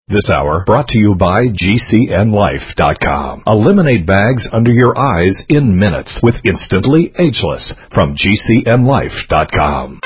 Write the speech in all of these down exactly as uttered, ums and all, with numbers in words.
This hour brought to you by G C N Life dot com. Eliminate bags under your eyes in minutes with Instantly Ageless from G C N Life dot com.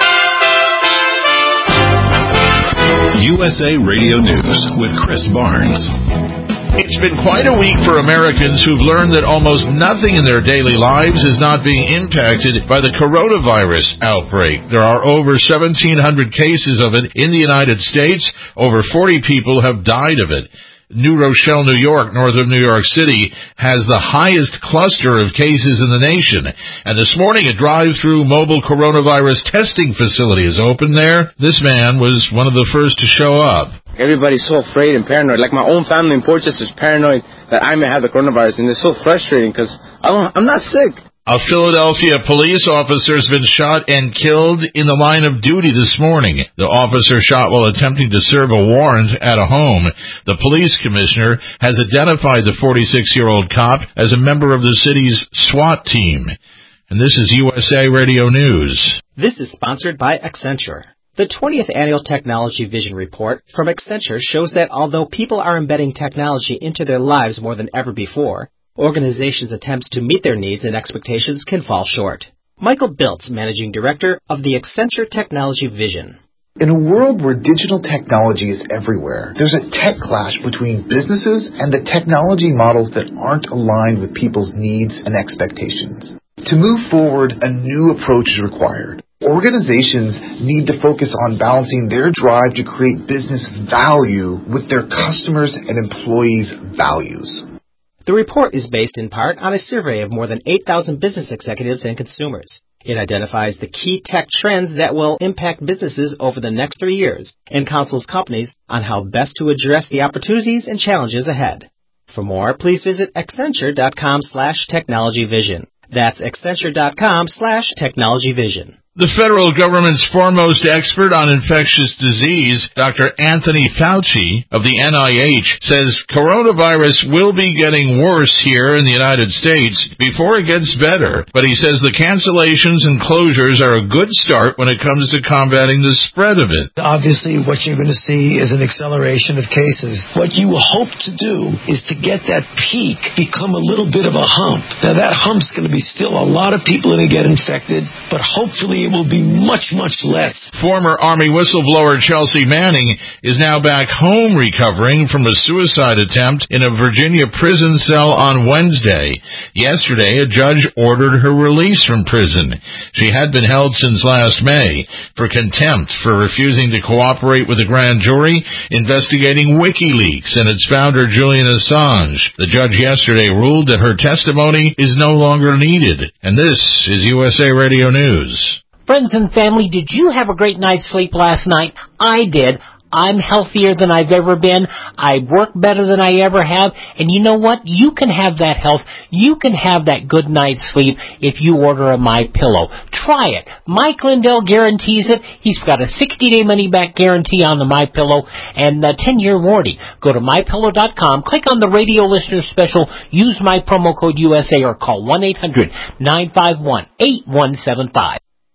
U S A Radio News with Chris Barnes. It's been quite a week for Americans who've learned that almost nothing in their daily lives is not being impacted by the coronavirus outbreak. There are over seventeen hundred cases of it in the United States. Over forty people have died of it. New Rochelle, New York, north of New York City, has the highest cluster of cases in the nation. And this morning, a drive-through mobile coronavirus testing facility is open there. This man was one of the first to show up. Everybody's so afraid and paranoid. Like my own family in Portchester is paranoid that I may have the coronavirus, and it's so frustrating because I don't, I'm not sick. A Philadelphia police officer has been shot and killed in the line of duty this morning. The officer shot while attempting to serve a warrant at a home. The police commissioner has identified the forty-six-year-old cop as a member of the city's SWAT team. And this is U S A Radio News. This is sponsored by Accenture. The twentieth Annual Technology Vision Report from Accenture shows that although people are embedding technology into their lives more than ever before, organizations' attempts to meet their needs and expectations can fall short. Michael Biltz, Managing Director of the Accenture Technology Vision. In a world where digital technology is everywhere, there's a tech clash between businesses and the technology models that aren't aligned with people's needs and expectations. To move forward, a new approach is required. Organizations need to focus on balancing their drive to create business value with their customers' and employees' values. The report is based in part on a survey of more than eight thousand business executives and consumers. It identifies the key tech trends that will impact businesses over the next three years and counsels companies on how best to address the opportunities and challenges ahead. For more, please visit Accenture dot com slash technology vision. That's Accenture dot com slash technology vision. The federal government's foremost expert on infectious disease, Doctor Anthony Fauci of the N I H, says coronavirus will be getting worse here in the United States before it gets better. But he says the cancellations and closures are a good start when it comes to combating the spread of it. Obviously, what you're going to see is an acceleration of cases. What you hope to do is to get that peak become a little bit of a hump. Now, that hump's going to be still a lot of people that get infected, but hopefully it will be much, much less. Former Army whistleblower Chelsea Manning is now back home recovering from a suicide attempt in a Virginia prison cell on Wednesday. Yesterday, a judge ordered her release from prison. She had been held since last May for contempt for refusing to cooperate with a grand jury investigating WikiLeaks and its founder Julian Assange. The judge yesterday ruled that her testimony is no longer needed. And this is U S A Radio News. Friends and family, did you have a great night's sleep last night? I did. I'm healthier than I've ever been. I work better than I ever have. And you know what? You can have that health. You can have that good night's sleep if you order a MyPillow. Try it. Mike Lindell guarantees it. He's got a sixty-day money-back guarantee on the MyPillow and a ten-year warranty. Go to My Pillow dot com, click on the radio listener special, use my promo code U S A or call one eight hundred nine five one eight one seven five.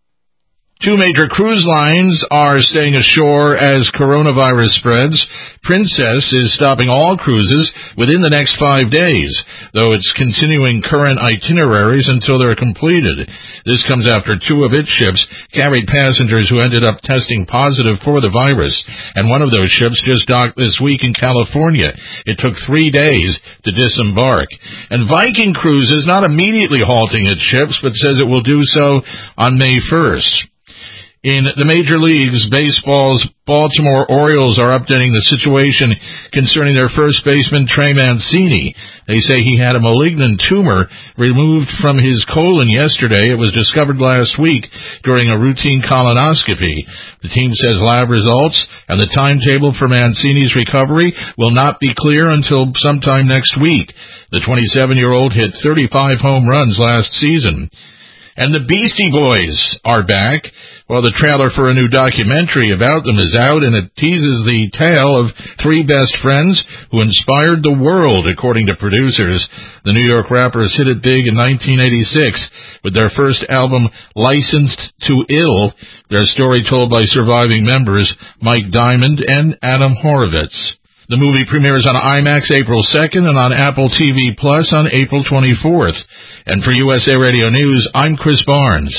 Two major cruise lines are staying ashore as coronavirus spreads. Princess is stopping all cruises within the next five days, though it's continuing current itineraries until they're completed. This comes after two of its ships carried passengers who ended up testing positive for the virus, and one of those ships just docked this week in California. It took three days to disembark. And Viking Cruise is not immediately halting its ships, but says it will do so on May first. In the Major Leagues, baseball's Baltimore Orioles are updating the situation concerning their first baseman, Trey Mancini. They say he had a malignant tumor removed from his colon yesterday. It was discovered last week during a routine colonoscopy. The team says lab results and the timetable for Mancini's recovery will not be clear until sometime next week. The twenty-seven-year-old hit thirty-five home runs last season. And the Beastie Boys are back. Well, the trailer for a new documentary about them is out, and it teases the tale of three best friends who inspired the world, according to producers. The New York rappers hit it big in nineteen eighty-six with their first album, Licensed to Ill, their story told by surviving members Mike Diamond and Adam Horovitz. The movie premieres on IMAX April second and on Apple T V Plus on April twenty-fourth. And for U S A Radio News, I'm Chris Barnes.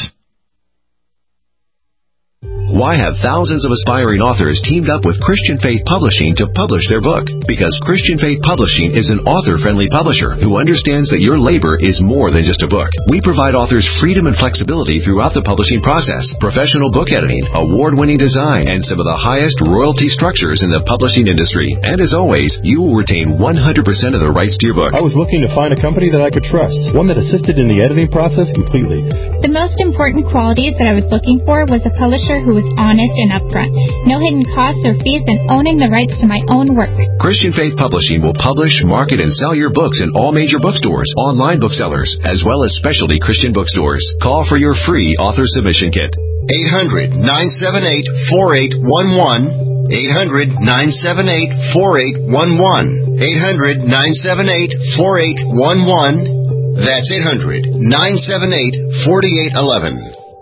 Why have thousands of aspiring authors teamed up with Christian Faith Publishing to publish their book? Because Christian Faith Publishing is an author-friendly publisher who understands that your labor is more than just a book. We provide authors freedom and flexibility throughout the publishing process, professional book editing, award-winning design, and some of the highest royalty structures in the publishing industry. And as always, you will retain one hundred percent of the rights to your book. I was looking to find a company that I could trust, one that assisted in the editing process completely. The most important qualities that I was looking for was a publisher who was honest and upfront. No hidden costs or fees, and owning the rights to my own work. Christian Faith Publishing will publish, market, and sell your books in all major bookstores, online booksellers, as well as specialty Christian bookstores. Call for your free author submission kit. eight hundred, nine seven eight, four eight one one. eight hundred, nine seven eight, four eight one one. eight hundred, nine seven eight, four eight one one. That's eight hundred, nine seven eight, four eight one one.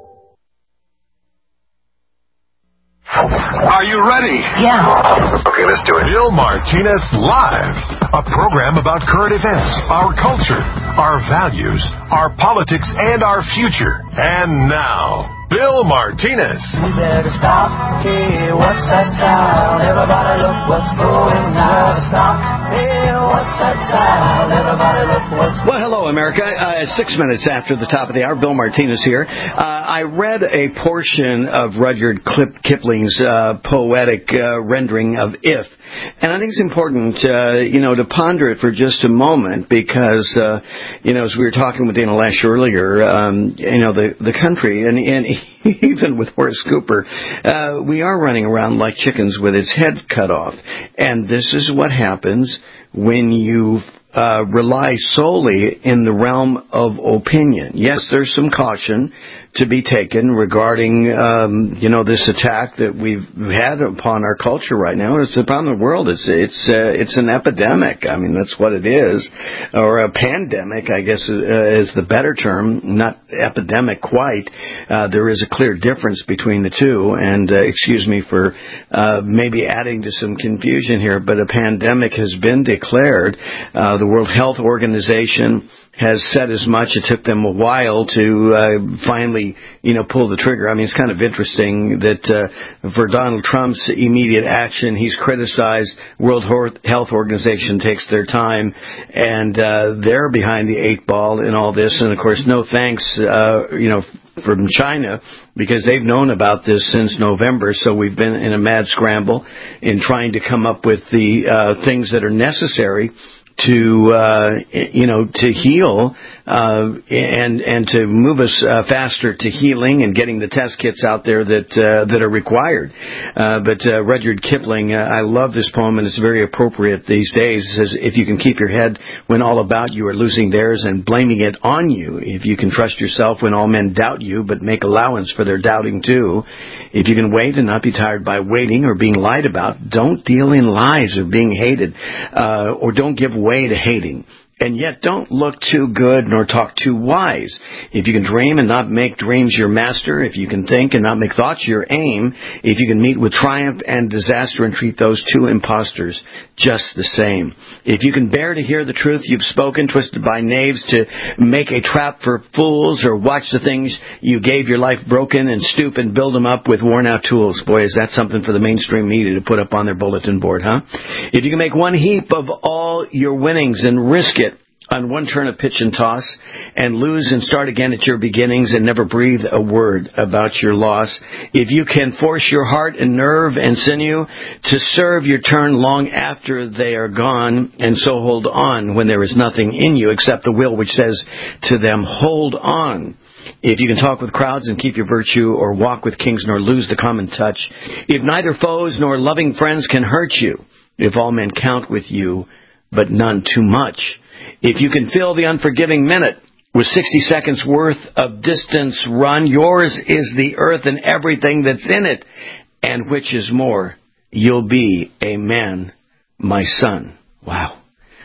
Are you ready? Yeah. Okay, let's do it. Bill Martinez Live, a program about current events, our culture, our values, our politics, and our future. And now, Bill Martinez. We better stop. Hey, what's that sound? Everybody look what's going on. Stop. Hey, what's that sound? Everybody look what's going on. Well, hello, America. Uh, six minutes after the top of the hour, Bill Martinez here. Uh, I read a portion of Rudyard Kipling's uh, poetic uh, rendering of If. And I think it's important, uh, you know, to ponder it for just a moment because, uh, you know, as we were talking with Dana Lash earlier, um, you know, the, the country, and, and even with Horace Cooper, uh, we are running around like chickens with its head cut off. And this is what happens when you uh, rely solely in the realm of opinion. Yes, there's some caution to be taken regarding, um, you know, this attack that we've had upon our culture right now. It's upon the world. It's it's uh, it's an epidemic. I mean, that's what it is, or a pandemic, I guess, uh, is the better term. Not epidemic quite. Uh, there is a clear difference between the two. And uh, excuse me for uh, maybe adding to some confusion here, but a pandemic has been declared. Uh, the World Health Organization has said as much. It took them a while to uh, finally, you know, pull the trigger. I mean, it's kind of interesting that uh, for Donald Trump's immediate action, he's criticized. World Health Organization takes their time, and uh, they're behind the eight ball in all this. And, of course, no thanks, uh, you know, from China, because they've known about this since November. So we've been in a mad scramble in trying to come up with the uh, things that are necessary to, uh, you know, to heal, uh, and, and to move us, uh, faster to healing and getting the test kits out there that, uh, that are required. Uh, but, uh, Rudyard Kipling, uh, I love this poem, and it's very appropriate these days. It says, if you can keep your head when all about you are losing theirs and blaming it on you, if you can trust yourself when all men doubt you, but make allowance for their doubting too, if you can wait and not be tired by waiting or being lied about, don't deal in lies or being hated, uh, or don't give way to hating. And yet don't look too good nor talk too wise. If you can dream and not make dreams your master, if you can think and not make thoughts your aim, if you can meet with triumph and disaster and treat those two impostors just the same. If you can bear to hear the truth you've spoken, twisted by knaves to make a trap for fools, or watch the things you gave your life broken and stoop and build them up with worn-out tools. Boy, is that something for the mainstream media to put up on their bulletin board, huh? If you can make one heap of all your winnings and risk it on one turn of pitch and toss, and lose and start again at your beginnings and never breathe a word about your loss. If you can force your heart and nerve and sinew to serve your turn long after they are gone, and so hold on when there is nothing in you except the will which says to them, hold on. If you can talk with crowds and keep your virtue, or walk with kings nor lose the common touch. If neither foes nor loving friends can hurt you. If all men count with you, but none too much. If you can fill the unforgiving minute with sixty seconds worth of distance run, yours is the earth and everything that's in it. And which is more, you'll be a man, my son. Wow.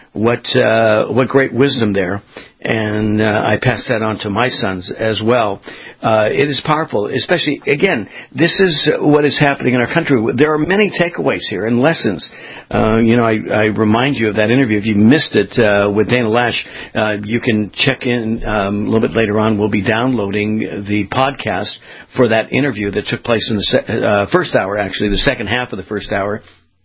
what uh, what great wisdom there. And uh, I pass that on to my sons as well. Uh, it is powerful, especially, again, this is what is happening in our country. There are many takeaways here and lessons. Uh, you know, I, I remind you of that interview. If you missed it uh, with Dana Loesch, uh, you can check in um, a little bit later on. We'll be downloading the podcast for that interview that took place in the se- uh, first hour, actually, the second half of the first hour.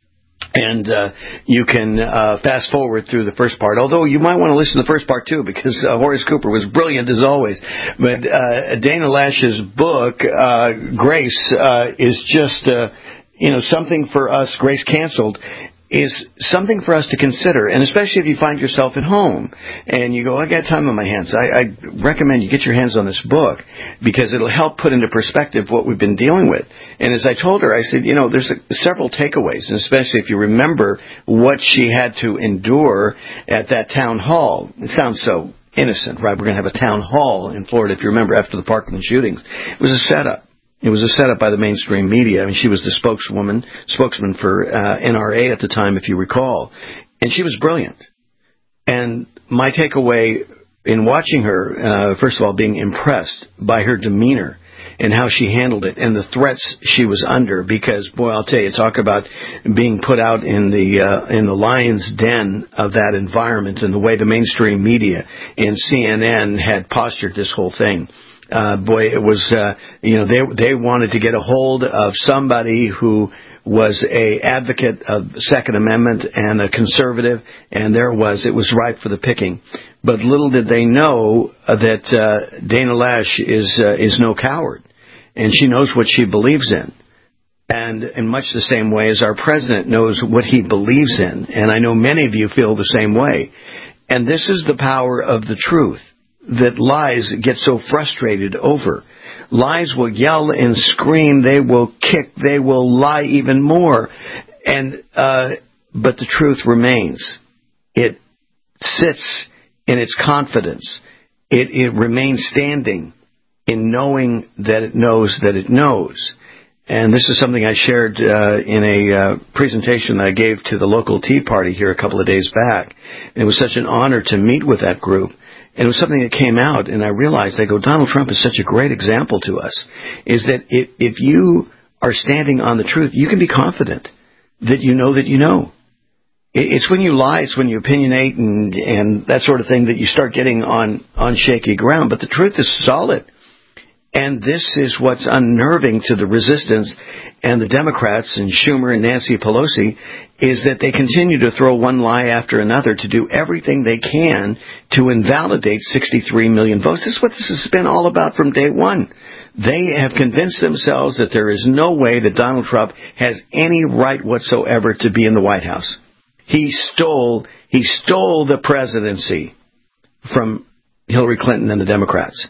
And uh, you can uh, fast forward through the first part, although you might want to listen to the first part, too, because uh, Horace Cooper was brilliant as always. But uh, Dana Loesch's book, uh, Grace, uh, is just, uh, you know, something for us, Grace Canceled, is something for us to consider, and especially if you find yourself at home and you go, I got time on my hands. I, I recommend you get your hands on this book because it'll help put into perspective what we've been dealing with. And as I told her, I said, you know, there's a, several takeaways, and especially if you remember what she had to endure at that town hall. It sounds so innocent, right? We're going to have a town hall in Florida, if you remember, after the Parkland shootings. It was a setup. It was a setup by the mainstream media. I mean, she was the spokeswoman, spokesman for uh, N R A at the time, if you recall. And she was brilliant. And my takeaway in watching her, uh, first of all, being impressed by her demeanor and how she handled it and the threats she was under. Because, boy, I'll tell you, talk about being put out in the uh, in the lion's den of that environment and the way the mainstream media and C N N had postured this whole thing. Uh, boy, it was, uh, you know, they, they wanted to get a hold of somebody who was a advocate of Second Amendment and a conservative, and there it was, it was ripe for the picking. But little did they know uh, that, uh, Dana Loesch is, uh, is no coward, and she knows what she believes in. And in much the same way as our president knows what he believes in, and I know many of you feel the same way. And this is the power of the truth that lies get so frustrated over. Lies will yell and scream. They will kick. They will lie even more. And uh, but the truth remains. It sits in its confidence. It, it remains standing in knowing that it knows that it knows. And this is something I shared uh, in a uh, presentation that I gave to the local Tea Party here a couple of days back. And it was such an honor to meet with that group. And it was something that came out, and I realized, I go, Donald Trump is such a great example to us, is that if, if you are standing on the truth, you can be confident that you know that you know. It's when you lie, it's when you opinionate and, and that sort of thing that you start getting on, on shaky ground. But the truth is solid. And this is what's unnerving to the resistance and the Democrats and Schumer and Nancy Pelosi is that they continue to throw one lie after another to do everything they can to invalidate sixty-three million votes. This is what this has been all about from day one. They have convinced themselves that there is no way that Donald Trump has any right whatsoever to be in the White House. He stole, he stole the presidency from Hillary Clinton and the Democrats.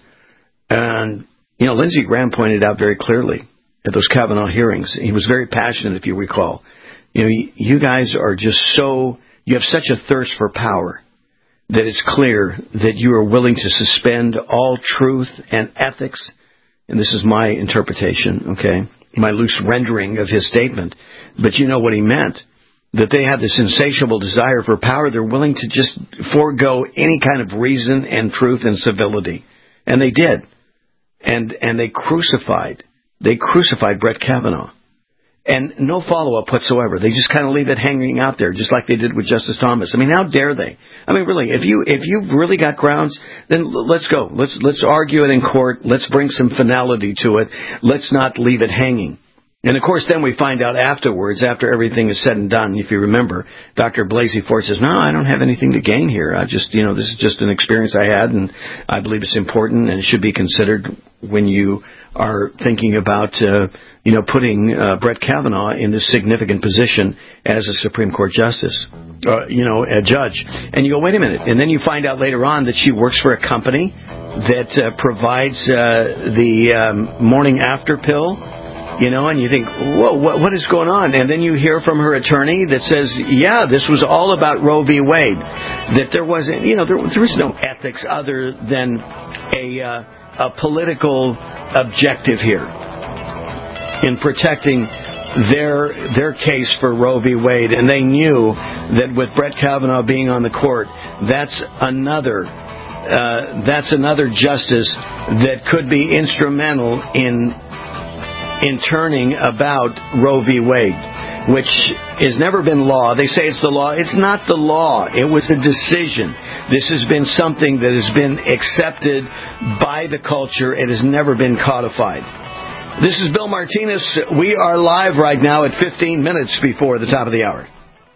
And you know, Lindsey Graham pointed out very clearly at those Kavanaugh hearings, he was very passionate, if you recall. You know, you guys are just so, you have such a thirst for power that it's clear that you are willing to suspend all truth and ethics. And this is my interpretation, okay, my loose rendering of his statement. But you know what he meant, that they have this insatiable desire for power. They're willing to just forego any kind of reason and truth and civility. And they did. And and they crucified, they crucified Brett Kavanaugh. And no follow-up whatsoever. They just kind of leave it hanging out there, just like they did with Justice Thomas. I mean, how dare they? I mean, really, if you if you've really got grounds, then let's go. Let's let's argue it in court. Let's bring some finality to it. Let's not leave it hanging. And, of course, then we find out afterwards, after everything is said and done, if you remember, Doctor Blasey Ford says, no, I don't have anything to gain here. I just, you know, this is just an experience I had, and I believe it's important and it should be considered when you are thinking about, uh, you know, putting uh, Brett Kavanaugh in this significant position as a Supreme Court justice, uh, you know, a judge. And you go, wait a minute. And then you find out later on that she works for a company that uh, provides uh, the um, morning after pill. You know, and you think, whoa, what, what is going on? And then you hear from her attorney that says, yeah, this was all about Roe v. Wade. That there wasn't, you know, there, there was no ethics other than a, uh, a political objective here in protecting their their case for Roe v. Wade, and they knew that with Brett Kavanaugh being on the court, that's another uh, that's another justice that could be instrumental in in turning about Roe v. Wade, which has never been law. They say it's the law. It's not the law. It was a decision. This has been something that has been accepted by the culture. It has never been codified. This is Bill Martinez. We are live right now at fifteen minutes before the top of the hour.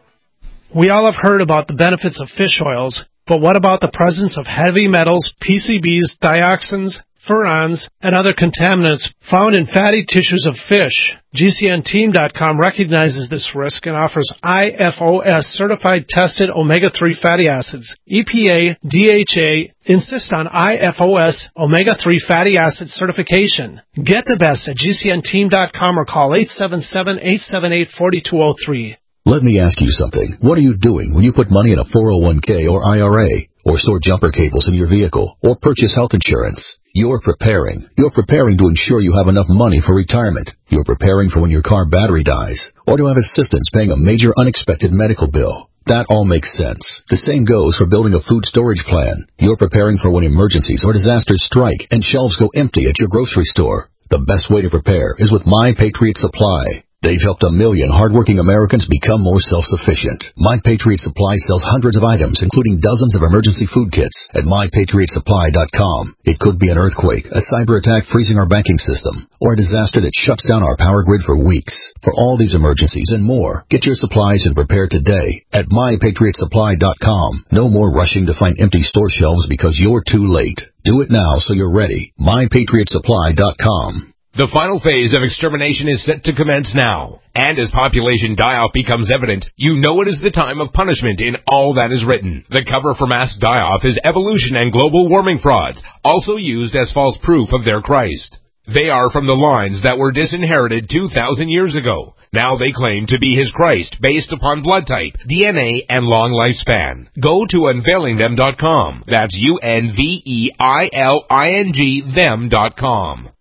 We all have heard about the benefits of fish oils, but what about the presence of heavy metals, P C Bs, dioxins, furans, and other contaminants found in fatty tissues of fish? G C N team dot com recognizes this risk and offers I F O S certified tested omega three fatty acids. E P A, D H A insist on I F O S omega three fatty acid certification. Get the best at G C N team dot com or call eight seven seven, eight seven eight, four two zero three. Let me ask you something. What are you doing when you put money in a four oh one k or I R A, or store jumper cables in your vehicle, or purchase health insurance? You're preparing. You're preparing to ensure you have enough money for retirement. You're preparing for when your car battery dies, or to have assistance paying a major unexpected medical bill. That all makes sense. The same goes for building a food storage plan. You're preparing for when emergencies or disasters strike and shelves go empty at your grocery store. The best way to prepare is with My Patriot Supply. They've helped a million hardworking Americans become more self-sufficient. My Patriot Supply sells hundreds of items, including dozens of emergency food kits, at my patriot supply dot com. It could be an earthquake, a cyber attack freezing our banking system, or a disaster that shuts down our power grid for weeks. For all these emergencies and more, get your supplies and prepare today at my patriot supply dot com. No more rushing to find empty store shelves because you're too late. Do it now so you're ready. my patriot supply dot com. The final phase of extermination is set to commence now. And as population die-off becomes evident, you know it is the time of punishment in all that is written. The cover for mass die-off is evolution and global warming frauds, also used as false proof of their Christ. They are from the lines that were disinherited two thousand years ago. Now they claim to be his Christ based upon blood type, D N A, and long lifespan. Go to unveiling them dot com. That's U N V E I L I N G them dot com.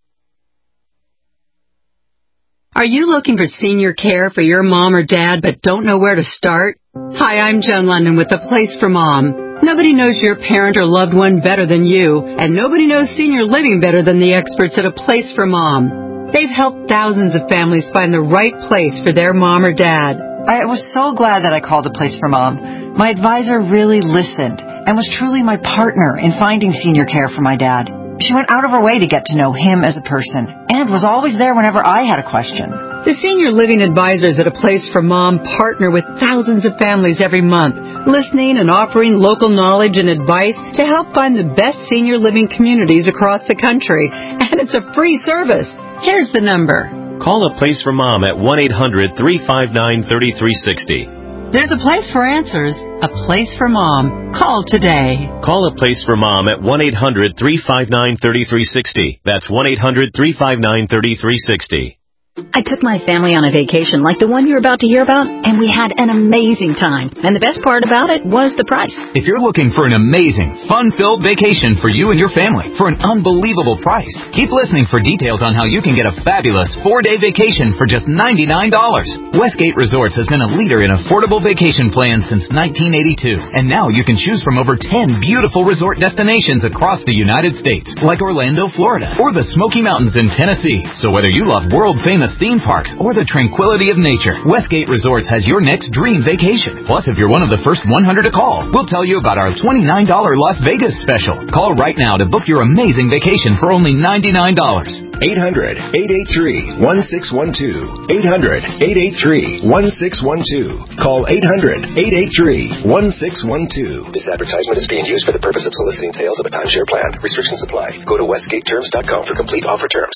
Are you looking for senior care for your mom or dad but don't know where to start? Hi, I'm Joan London with The Place for Mom. Nobody knows your parent or loved one better than you, and nobody knows senior living better than the experts at A Place for Mom. They've helped thousands of families find the right place for their mom or dad. I was so glad that I called A Place for Mom. My advisor really listened and was truly my partner in finding senior care for my dad. She went out of her way to get to know him as a person and was always there whenever I had a question. The senior living advisors at A Place for Mom partner with thousands of families every month, listening and offering local knowledge and advice to help find the best senior living communities across the country. And it's a free service. Here's the number. Call A Place for Mom at one eight hundred, three five nine, three three six zero. There's a place for answers, a place for mom. Call today. Call A Place for Mom at one eight hundred, three five nine, three three six zero. That's one eight hundred, three five nine, three three six zero. I took my family on a vacation like the one you're about to hear about, and we had an amazing time. And the best part about it was the price. If you're looking for an amazing, fun-filled vacation for you and your family for an unbelievable price, keep listening for details on how you can get a fabulous four-day vacation for just ninety-nine dollars. Westgate Resorts has been a leader in affordable vacation plans since nineteen eighty-two, and now you can choose from over ten beautiful resort destinations across the United States, like Orlando, Florida, or the Smoky Mountains in Tennessee. So whether you love world-famous theme parks or the tranquility of nature, Westgate Resorts has your next dream vacation. Plus, if you're one of the first one hundred to call, we'll tell you about our twenty-nine dollars Las Vegas special. Call right now to book your amazing vacation for only ninety-nine dollars. eight hundred, eight eight three, one six one two. eight hundred, eight eight three, one six one two. Call eight hundred, eight eight three, one six one two. This advertisement is being used for the purpose of soliciting sales of a timeshare plan. Restrictions apply. Go to westgate terms dot com for complete offer terms.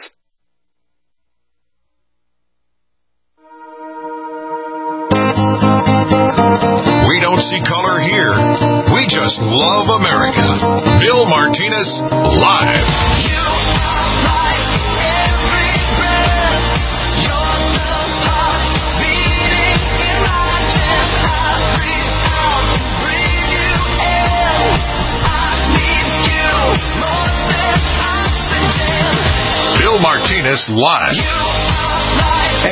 We don't see color here. We just love America. Bill Martinez, live. Bill Martinez, live. Hey,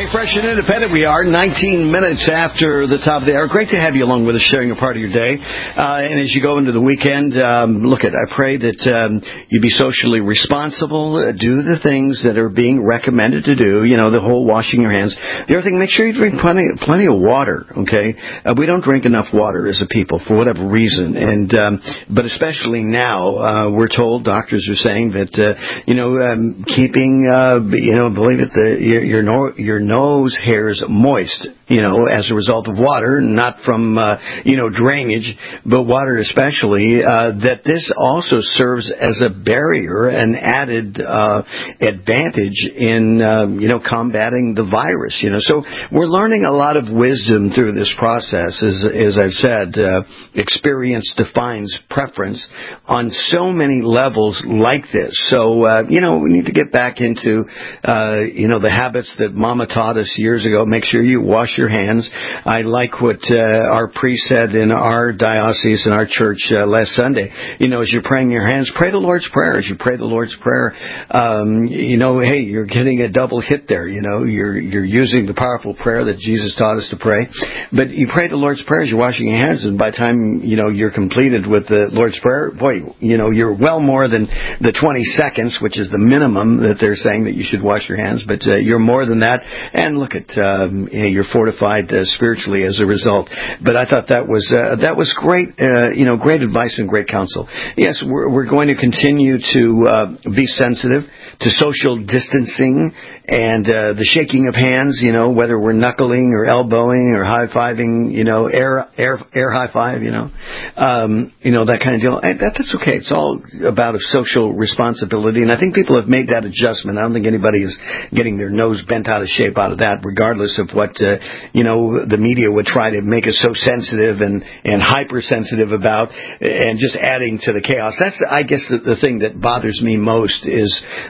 Fresh and Independent we are, nineteen minutes after the top of the hour. Great to have you along with us, sharing a part of your day. Uh, and as you go into the weekend, um, look, at, I pray that um, you be socially responsible, uh, do the things that are being recommended to do, you know, the whole washing your hands. The other thing, make sure you drink plenty, plenty of water, okay? Uh, we don't drink enough water as a people for whatever reason. And um, but especially now, uh, we're told, doctors are saying that, uh, you know, um, keeping, uh, you know, believe it, the, your, your, no, your nose hairs moist, you know, as a result of water, not from, uh, you know, drainage, but water especially, uh, that this also serves as a barrier, an added uh, advantage in, um, you know, combating the virus, you know. So we're learning a lot of wisdom through this process. As, as I've said, uh, experience defines preference on so many levels like this. So, uh, you know, we need to get back into, uh, you know, the habits that Mama taught us years ago. Make sure you wash your hands. I like what uh, our priest said in our diocese, in our church uh, last Sunday. You know, as you're praying your hands, pray the Lord's Prayer. As you pray the Lord's Prayer, um, you know, hey, you're getting a double hit there. You know, you're you're using the powerful prayer that Jesus taught us to pray. But you pray the Lord's Prayer as you're washing your hands, and by the time, you know, you're completed with the Lord's Prayer, boy, you know, you're well more than the twenty seconds, which is the minimum that they're saying that you should wash your hands. But uh, you're more than that. And look at, um, you're fortified uh, spiritually as a result. But I thought that was uh, that was great, uh, you know, great advice and great counsel. Yes, we're, we're going to continue to uh, be sensitive to social distancing and uh, the shaking of hands, you know, whether we're knuckling or elbowing or high-fiving, you know, air air air high five, you know, um, you know, that kind of deal. And that, that's okay. It's all about a social responsibility, and I think people have made that adjustment. I don't think anybody is getting their nose bent out of shape out of that, regardless of what, uh, you know, the media would try to make us so sensitive and, and hypersensitive about, and just adding to the chaos. That's, I guess, the, the thing that bothers me most is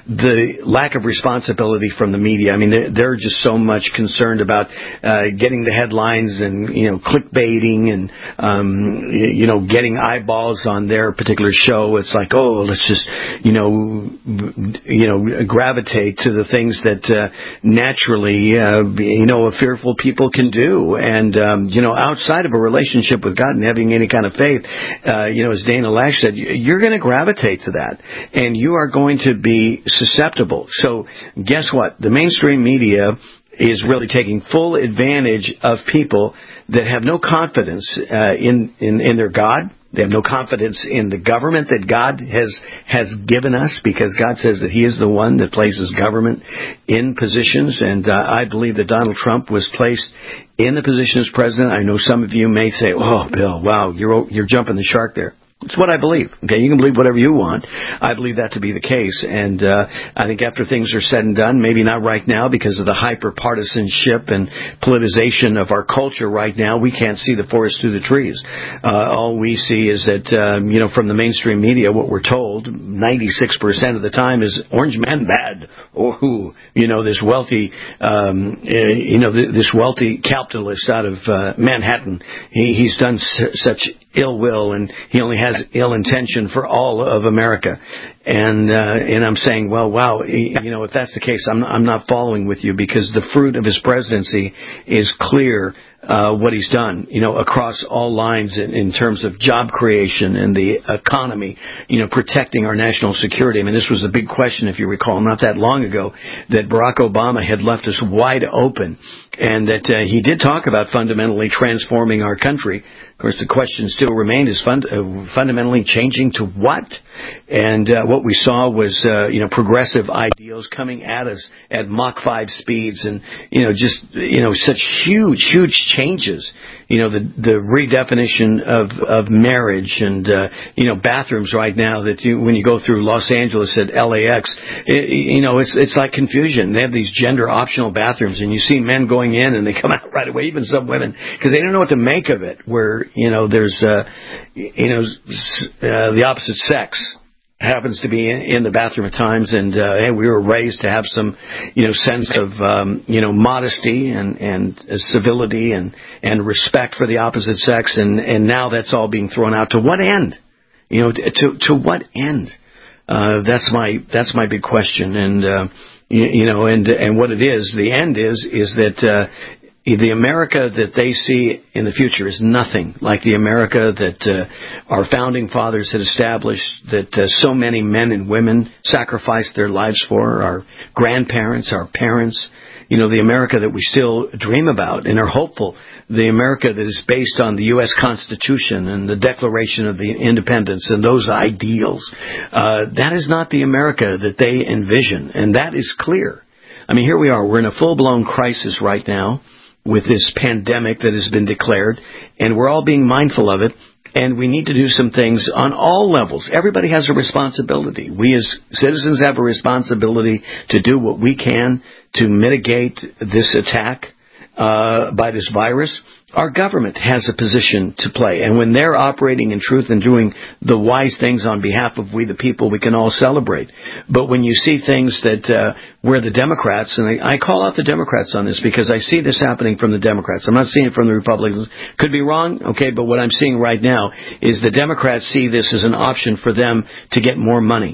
the lack of responsibility from the media. I mean, they're, they're just so much concerned about uh, getting the headlines and, you know, clickbaiting and, um, you know, getting eyeballs on their particular show. It's like, oh, let's just, you know, you know, gravitate to the things that uh, naturally, uh, you know, a fearful people can do. And, um, you know, outside of a relationship with God and having any kind of faith, uh, you know, as Dana Lash said, you're going to gravitate to that. And you are going to be susceptible. So guess what? The mainstream media is really taking full advantage of people that have no confidence uh, in, in, in their God. They have no confidence in the government that God has has given us, because God says that He is the one that places government in positions. And uh, I believe that Donald Trump was placed in the position as president. I know some of you may say, "Oh, Bill, wow, you're you're jumping the shark there." It's what I believe. Okay, you can believe whatever you want. I believe that to be the case. And uh, I think after things are said and done, maybe not right now because of the hyper-partisanship and politicization of our culture right now, we can't see the forest through the trees. Uh, all we see is that, um, you know, from the mainstream media, what we're told, ninety-six percent of the time is Orange Man bad. Or who, you know, this wealthy, um, uh, you know, this wealthy capitalist out of uh, Manhattan, he, he's done s- such ill will, and he only has ill intention for all of America. And uh, and I'm saying, well, wow, you know, if that's the case, I'm I'm not following with you, because the fruit of his presidency is clear. Uh, what he's done, you know, across all lines in, in terms of job creation and the economy, you know, protecting our national security. I mean, this was a big question, if you recall, not that long ago, that Barack Obama had left us wide open, and that uh, he did talk about fundamentally transforming our country. Of course, the question still remained, is fund, uh, fundamentally changing to what? And uh, what we saw was, uh, you know, progressive ideals coming at us at Mach five speeds, and, you know, just, you know, such huge, huge changes. You know, the the redefinition of of marriage, and uh, you know, bathrooms right now that you, when you go through Los Angeles at L A X, it, you know, it's it's like confusion. They have these gender optional bathrooms, and you see men going in and they come out right away, even some women, because they don't know what to make of it. Where, you know, there's uh, you know uh, the opposite sex happens to be in, in the bathroom at times, and uh, hey, we were raised to have some, you know, sense of, um, you know, modesty and and uh, civility and and respect for the opposite sex, and and now that's all being thrown out. To what end? You know, to to what end? Uh, that's my that's my big question, and uh, You, you know, and and what it is, the end is, is that uh, the America that they see in the future is nothing like the America that uh, our founding fathers had established, that uh, so many men and women sacrificed their lives for, our grandparents, our parents. You know, the America that we still dream about and are hopeful, the America that is based on the U S Constitution and the Declaration of the Independence and those ideals, uh, that is not the America that they envision, and that is clear. I mean, here we are. We're in a full-blown crisis right now with this pandemic that has been declared, and we're all being mindful of it. And we need to do some things on all levels. Everybody has a responsibility. We as citizens have a responsibility to do what we can to mitigate this attack uh, by this virus. Our government has a position to play. And when they're operating in truth and doing the wise things on behalf of we the people, we can all celebrate. But when you see things that uh, where the Democrats, and I, I call out the Democrats on this because I see this happening from the Democrats. I'm not seeing it from the Republicans. Could be wrong, okay, but what I'm seeing right now is the Democrats see this as an option for them to get more money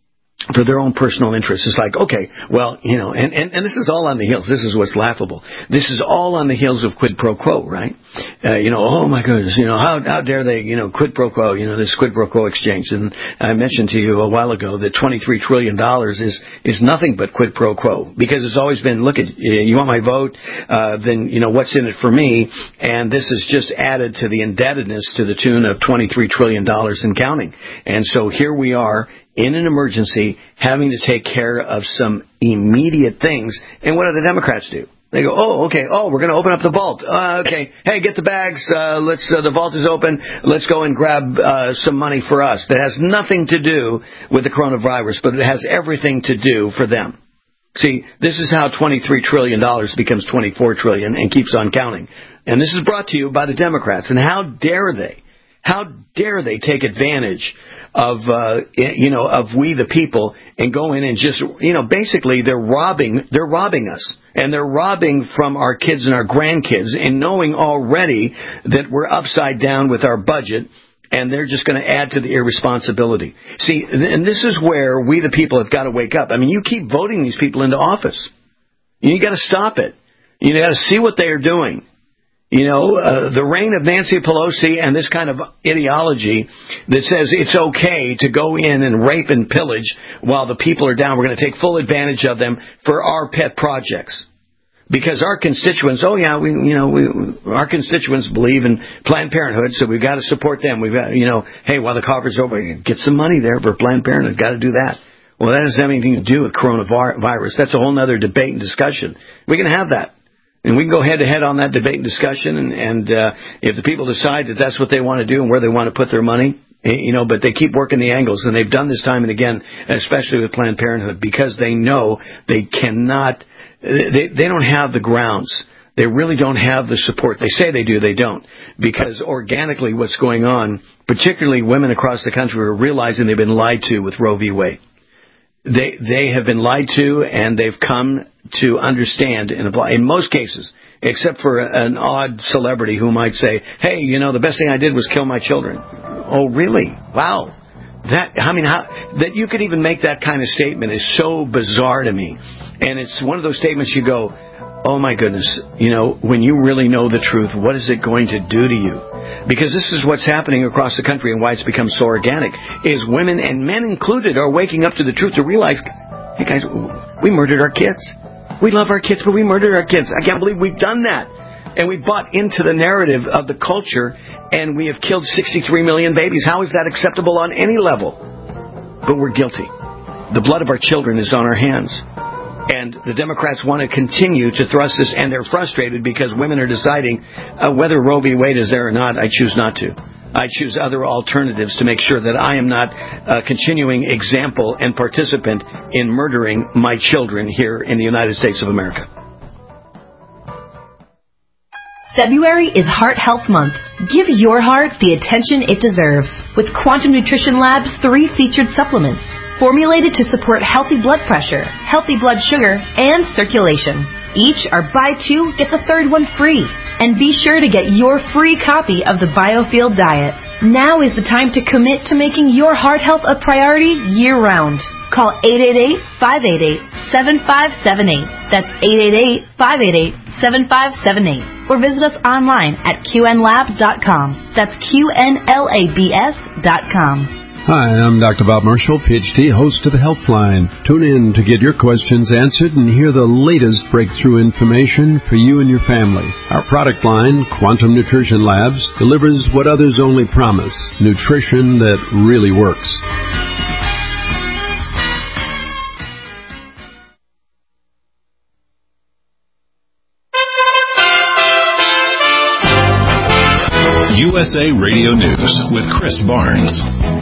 for their own personal interests. It's like, okay, well, you know, and, and, and this is all on the heels. This is what's laughable. This is all on the heels of quid pro quo, right? Uh, you know, oh my goodness, you know, how how dare they, you know, quid pro quo, you know, this quid pro quo exchange. And I mentioned to you a while ago that twenty-three trillion dollars is, is nothing but quid pro quo, because it's always been, look, at you want my vote, uh, then, you know, what's in it for me? And this is just added to the indebtedness to the tune of twenty-three trillion dollars and counting. And so here we are, in an emergency, having to take care of some immediate things. And what do the Democrats do? They go, oh, okay, oh, we're going to open up the vault. Uh, okay, hey, get the bags. Uh, let's. Uh, the vault is open. Let's go and grab uh, some money for us. That has nothing to do with the coronavirus, but it has everything to do for them. See, this is how twenty-three trillion dollars becomes twenty-four trillion dollars and keeps on counting. And this is brought to you by the Democrats. And how dare they? How dare they take advantage of, uh, you know, of we the people and go in and just, you know, basically they're robbing, they're robbing us. And they're robbing from our kids and our grandkids, and knowing already that we're upside down with our budget, and they're just going to add to the irresponsibility. See, and this is where we the people have got to wake up. I mean, you keep voting these people into office. You got to stop it. You got to see what they are doing. You know, uh, the reign of Nancy Pelosi and this kind of ideology that says it's okay to go in and rape and pillage while the people are down. We're going to take full advantage of them for our pet projects. Because our constituents, oh yeah, we, you know, we, our constituents believe in Planned Parenthood, so we've got to support them. We've got, you know, hey, while the coffers are open, get some money there for Planned Parenthood. Got to do that. Well, that doesn't have anything to do with coronavirus. That's a whole other debate and discussion. We can have that. And we can go head-to-head on that debate and discussion, and, and uh, if the people decide that that's what they want to do and where they want to put their money, you know, but they keep working the angles, and they've done this time and again, especially with Planned Parenthood, because they know they cannot, they, they don't have the grounds. They really don't have the support. They say they do, they don't. Because organically what's going on, particularly women across the country, are realizing they've been lied to with Roe v. Wade. They they have been lied to, and they've come to understand in, a, in most cases, except for an odd celebrity who might say, hey, you know, the best thing I did was kill my children. Oh, really? Wow. That, I mean, how, that you could even make that kind of statement is so bizarre to me. And it's one of those statements you go, oh my goodness, you know, when you really know the truth, what is it going to do to you? Because this is what's happening across the country, and why it's become so organic, is women, and men included, are waking up to the truth to realize, hey guys, we murdered our kids. We love our kids, but we murdered our kids. I can't believe we've done that. And we bought into the narrative of the culture, and we have killed sixty-three million babies. How is that acceptable on any level? But we're guilty. The blood of our children is on our hands. And the Democrats want to continue to thrust this, and they're frustrated because women are deciding uh, whether Roe v. Wade is there or not. I choose not to. I choose other alternatives to make sure that I am not a continuing example and participant in murdering my children here in the United States of America. February is Heart Health Month. Give your heart the attention it deserves with Quantum Nutrition Lab's three featured supplements, formulated to support healthy blood pressure, healthy blood sugar, and circulation. Each are buy two, get the third one free. And be sure to get your free copy of the Biofield Diet. Now is the time to commit to making your heart health a priority year-round. Call eight eight eight, five eight eight, seven five seven eight. That's eight eight eight, five eight eight, seven five seven eight. Or visit us online at Q N labs dot com. That's Q N L A B S dot com. Hi, I'm Doctor Bob Marshall, P H D, host of the Healthline. Tune in to get your questions answered and hear the latest breakthrough information for you and your family. Our product line, Quantum Nutrition Labs, delivers what others only promise, nutrition that really works. U S A Radio News with Chris Barnes.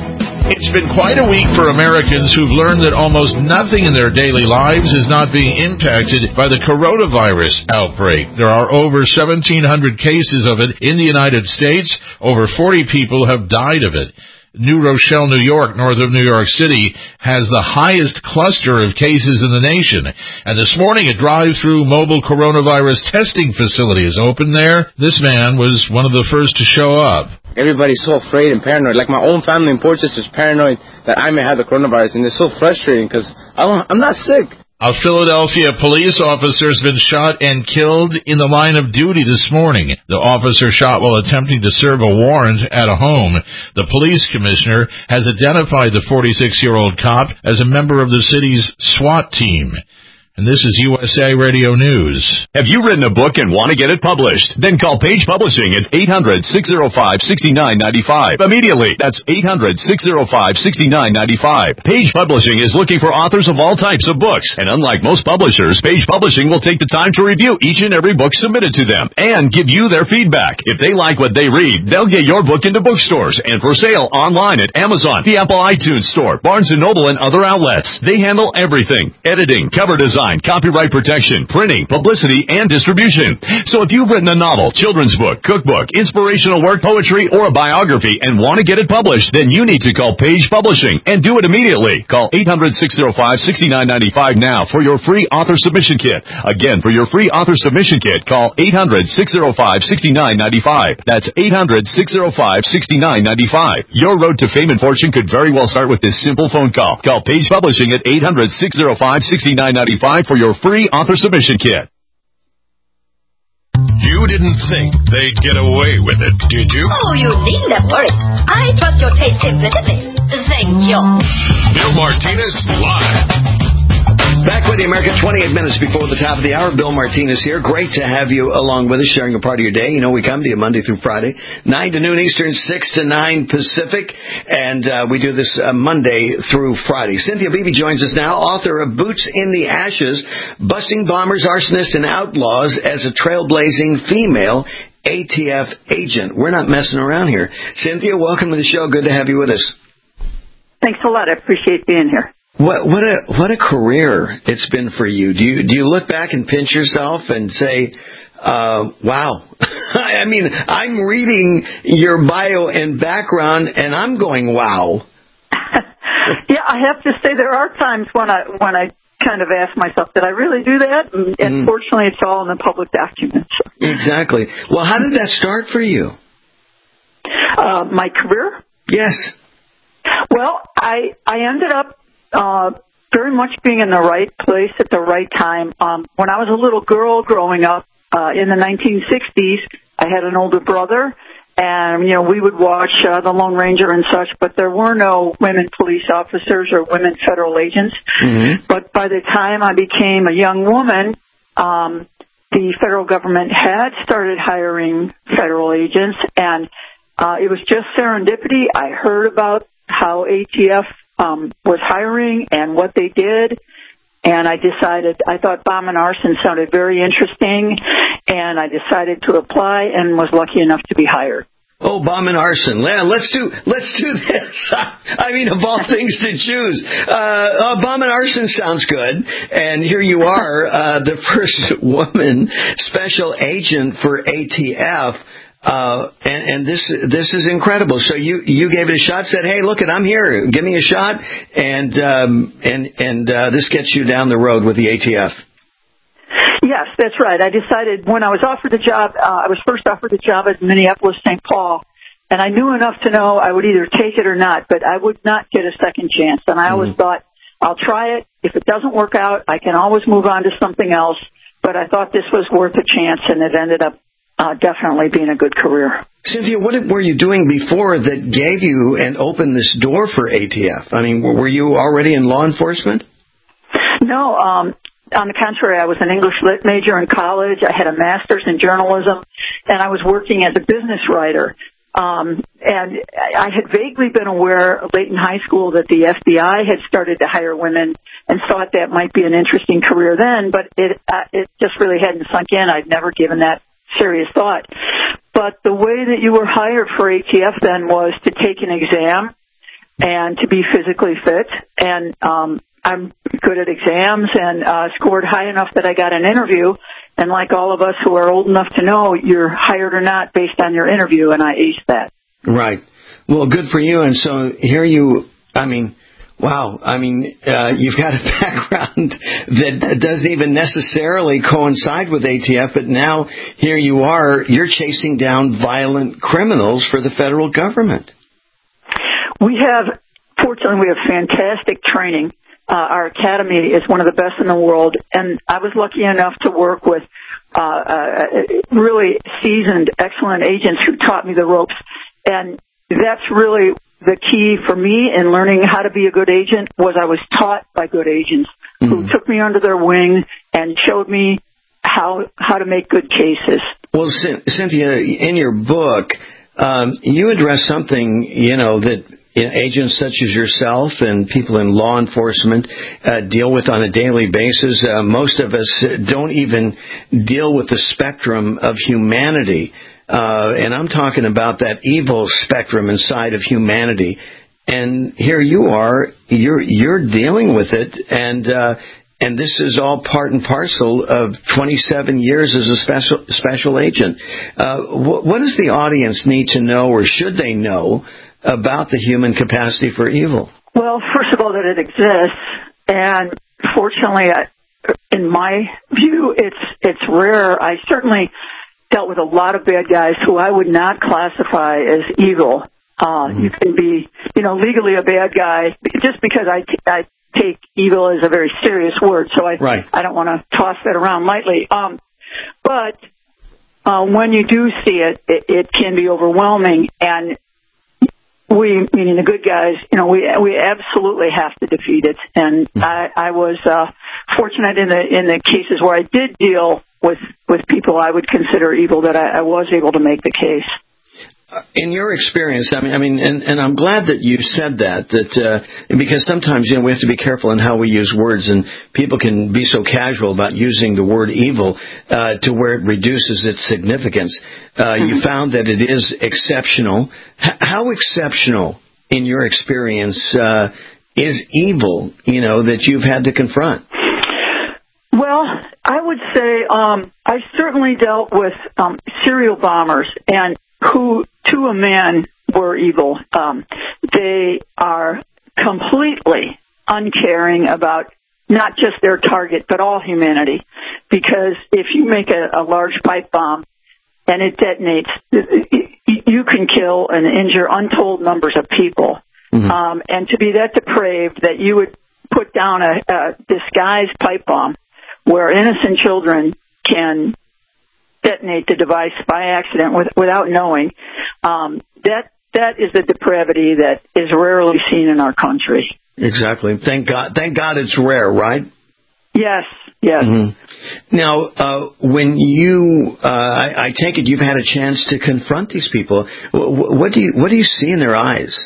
It's been quite a week for Americans who've learned that almost nothing in their daily lives is not being impacted by the coronavirus outbreak. There are over seventeen hundred cases of it in the United States. Over forty people have died of it. New Rochelle, New York, north of New York City, has the highest cluster of cases in the nation. And this morning, a drive-through mobile coronavirus testing facility is open there. This man was one of the first to show up. Everybody's so afraid and paranoid. Like my own family in Portchester is paranoid that I may have the coronavirus, and it's so frustrating because I don't, I'm not sick. A Philadelphia police officer has been shot and killed in the line of duty this morning. The officer shot while attempting to serve a warrant at a home. The police commissioner has identified the forty-six-year-old cop as a member of the city's SWAT team. And this is U S A Radio News. Have you written a book and want to get it published? Then call Page Publishing at eight hundred, six oh five, six nine nine five. Immediately. That's eight hundred, six oh five, six nine nine five. Page Publishing is looking for authors of all types of books. And unlike most publishers, Page Publishing will take the time to review each and every book submitted to them and give you their feedback. If they like what they read, they'll get your book into bookstores and for sale online at Amazon, the Apple iTunes Store, Barnes and Noble, and other outlets. They handle everything: editing, cover design, copyright protection, printing, publicity, and distribution. So if you've written a novel, children's book, cookbook, inspirational work, poetry, or a biography and want to get it published, then you need to call Page Publishing and do it immediately. Call eight hundred, six oh five, six nine nine five now for your free author submission kit. Again, for your free author submission kit, call eight hundred, six oh five, six nine nine five. That's eight hundred, six oh five, six nine nine five. Your road to fame and fortune could very well start with this simple phone call. Call Page Publishing at eight hundred, six oh five, six nine nine five for your free author submission kit. You didn't think they'd get away with it, did you? Oh, you needn't worry. I trust your taste implicitly. Thank you. Bill Martinez Live. Back with you, America, twenty-eight minutes before the top of the hour. Bill Martinez here. Great to have you along with us, sharing a part of your day. You know, we come to you Monday through Friday, nine to noon Eastern, six to nine Pacific, and uh, we do this uh, Monday through Friday. Cynthia Beebe joins us now, author of Boots in the Ashes, Busting Bombers, Arsonists, and Outlaws as a Trailblazing Female A T F Agent. We're not messing around here. Cynthia, welcome to the show. Good to have you with us. Thanks a lot. I appreciate being here. What what a what a career it's been for you. Do you do you look back and pinch yourself and say, uh, "Wow"? I mean, I'm reading your bio and background, and I'm going, "Wow." Yeah, I have to say there are times when I when I kind of ask myself, "Did I really do that?" And, and mm. fortunately, it's all in the public documents. Exactly. Well, how did that start for you? Uh, my career? Yes. Well, I I ended up. Uh, very much being in the right place at the right time. Um, when I was a little girl growing up uh, in the nineteen sixties, I had an older brother, and you know we would watch uh, The Lone Ranger and such, but there were no women police officers or women federal agents. Mm-hmm. But by the time I became a young woman, um, the federal government had started hiring federal agents, and uh, it was just serendipity. I heard about how A T F Um, was hiring and what they did, and I decided, I thought bomb and arson sounded very interesting, and I decided to apply and was lucky enough to be hired. Oh, bomb and arson. Yeah, let's do, let's do this. I mean, of all things to choose. Uh, uh, bomb and arson sounds good, and here you are, uh, the first woman special agent for A T F. Uh, and, and this, this is incredible. So you, you gave it a shot, said, "Hey, look it, I'm here. Give me a shot." And, um, and, and, uh, this gets you down the road with the A T F. Yes, that's right. I decided when I was offered the job, uh, I was first offered the job at Minneapolis Saint Paul, and I knew enough to know I would either take it or not, but I would not get a second chance. And I always mm-hmm. thought I'll try it. If it doesn't work out, I can always move on to something else. But I thought this was worth a chance, and it ended up uh, definitely being a good career. Cynthia, what were you doing before that gave you and opened this door for A T F? I mean, were you already in law enforcement? No, um, on the contrary, I was an English lit major in college. I had a master's in journalism, and I was working as a business writer. Um, and I had vaguely been aware late in high school that the F B I had started to hire women and thought that might be an interesting career then, but it, uh, it just really hadn't sunk in. I'd never given that serious thought. But the way that you were hired for A T F then was to take an exam and to be physically fit. And um, I'm good at exams and uh, scored high enough that I got an interview. And like all of us who are old enough to know, you're hired or not based on your interview, and I aced that. Right. Well, good for you. And so here you, I mean, wow. I mean, uh, you've got a background that doesn't even necessarily coincide with A T F, but now here you are, you're chasing down violent criminals for the federal government. We have, fortunately, we have fantastic training. Uh, our academy is one of the best in the world, and I was lucky enough to work with uh, uh, really seasoned, excellent agents who taught me the ropes. And that's really the key for me in learning how to be a good agent, was I was taught by good agents mm-hmm. who took me under their wing and showed me how how to make good cases. Well, Cynthia, in your book, um, you address something, you know, that agents such as yourself and people in law enforcement uh, deal with on a daily basis. Uh, most of us don't even deal with the spectrum of humanity. Uh, and I'm talking about that evil spectrum inside of humanity. And here you are, you're you're dealing with it, and uh, and this is all part and parcel of twenty-seven years as a special special agent. Uh, wh- what does the audience need to know, or should they know, about the human capacity for evil? Well, first of all, that it exists, and fortunately, I, in my view, it's it's rare. I certainly dealt with a lot of bad guys who I would not classify as evil. Uh, mm-hmm. You can be, you know, legally a bad guy just because I, t- I take evil as a very serious word, so I right. I don't want to toss that around lightly. Um, but uh, when you do see it, it, it can be overwhelming, and we, meaning the good guys, you know, we we absolutely have to defeat it. And mm-hmm. I, I was uh, fortunate in the in the cases where I did deal with with people I would consider evil, that I, I was able to make the case. In your experience, I mean, I mean, and, and I'm glad that you said that, that uh, because sometimes, you know, we have to be careful in how we use words, and people can be so casual about using the word evil uh, to where it reduces its significance. Uh, mm-hmm. You found that it is exceptional. H- how exceptional, in your experience, uh, is evil, you know, that you've had to confront? Well, I would say um, I certainly dealt with um, serial bombers, and who, to a man, were evil. Um, they are completely uncaring about not just their target, but all humanity. Because if you make a, a large pipe bomb and it detonates, you can kill and injure untold numbers of people. Mm-hmm. Um, and to be that depraved that you would put down a, a disguised pipe bomb where innocent children can detonate the device by accident with, without knowing, um, that that is a depravity that is rarely seen in our country. Exactly. Thank God. Thank God it's rare, right? Yes. Yes. Mm-hmm. Now, uh, when you, uh, I, I take it you've had a chance to confront these people. What do you what do you see in their eyes?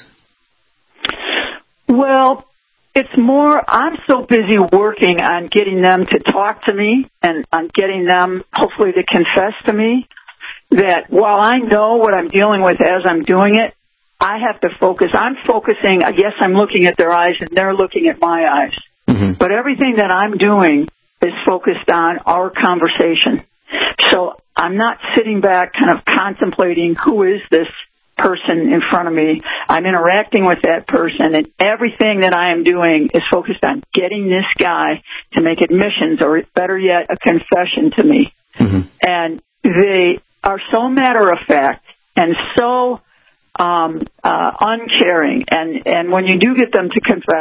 Well, it's more, I'm so busy working on getting them to talk to me and on getting them, hopefully, to confess to me, that while I know what I'm dealing with as I'm doing it, I have to focus. I'm focusing, yes, I'm looking at their eyes and they're looking at my eyes. Mm-hmm. But everything that I'm doing is focused on our conversation. So I'm not sitting back kind of contemplating who is this person in front of me. I'm interacting with that person, and everything that I am doing is focused on getting this guy to make admissions, or better yet, a confession to me. Mm-hmm. And they are so matter of fact and so um, uh, uncaring. And, and when you do get them to confess,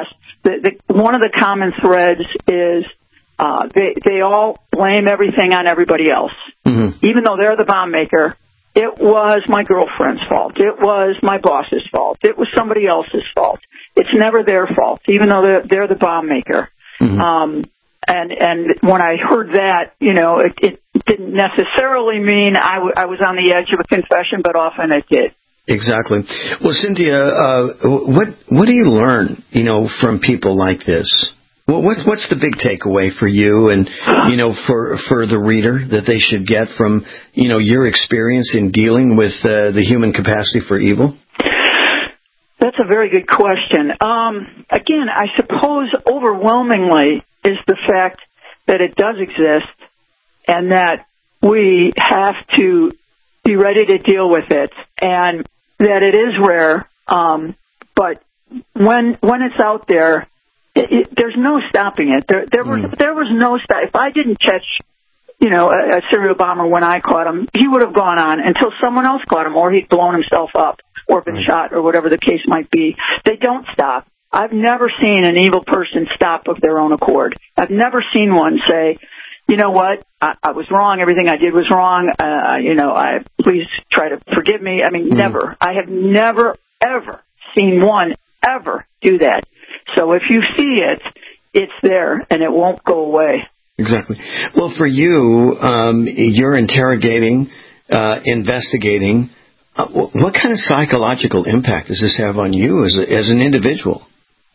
the, the, one of the common threads is uh, they they all blame everything on everybody else, mm-hmm. even though they're the bomb maker. It was my girlfriend's fault. It was my boss's fault. It was somebody else's fault. It's never their fault, even though they're, they're the bomb maker. Mm-hmm. Um, and and when I heard that, you know, it, it didn't necessarily mean I, w- I was on the edge of a confession, but often it did. Exactly. Well, Cynthia, uh, what what do you learn, you know, from people like this? Well, what what's the big takeaway for you, and you know, for for the reader that they should get from, you know, your experience in dealing with uh, the human capacity for evil? That's a very good question. Um, again, I suppose overwhelmingly is the fact that it does exist, and that we have to be ready to deal with it, and that it is rare. Um, but when when it's out there, it, it, there's no stopping it. There there was mm. there was no stop. If I didn't catch, you know, a, a serial bomber when I caught him, he would have gone on until someone else caught him, or he'd blown himself up, or been right. shot, or whatever the case might be. They don't stop. I've never seen an evil person stop of their own accord. I've never seen one say, you know what, I, I was wrong, everything I did was wrong, uh, you know, I please try to forgive me. I mean, mm. never. I have never, ever seen one ever do that. So if you see it, it's there, and it won't go away. Exactly. Well, for you, um, you're interrogating, uh, investigating. Uh, what kind of psychological impact does this have on you as a, as an individual?